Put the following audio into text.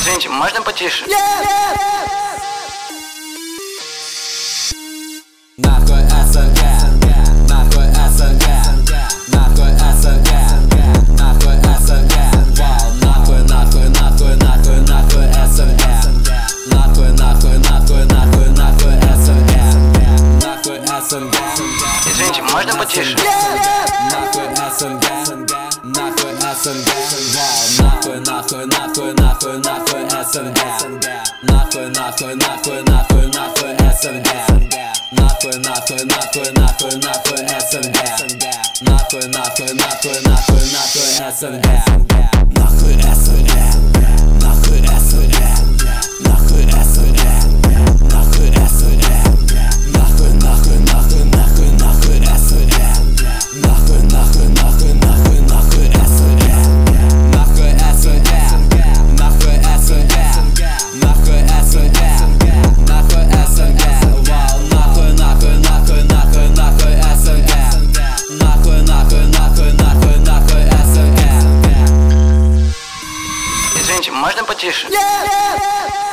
Извините, можно потише? Нахуй СНГ, нахуй СНГ, нахуй СНГ, нахуй СНГ, вау, нахуй, нахуй, нахуй, нахуй, нахуй СНГ, нахуй, нахуй, нахуй, нахуй, нахуй СНГ, нахуй СНГ. Извините, можно потише? Нахуй СНГ, нахуй СНГ, вау, нахуй, нахуй, нахуй, нахуй, нахуй СНГ, нахуй, нахуй, нахуй, нахуй, нахуй СНГ. Нахуй, нахуй, нахуй, нахуй, нахуй СНГ. Нахуй, нахуй, нахуй, нахуй, нахуй СНГ. Нахуй СНГ, нахуй СНГ, нахуй СНГ, нахуй СНГ, нахуй, нахуй, нахуй, нахуй, нахуй СНГ. Нахуй, нахуй, нахуй, нахуй, нахуй СНГ. Нахуй СНГ, нахуй СНГ, нахуй СНГ, нахуй СНГ. Вау, нахуй, нахуй, нахуй, нахуй, нахуй СНГ. Нахуй, нахуй, нахуй, нахуй, нахуй СНГ. Извините, можно потише? Yeah!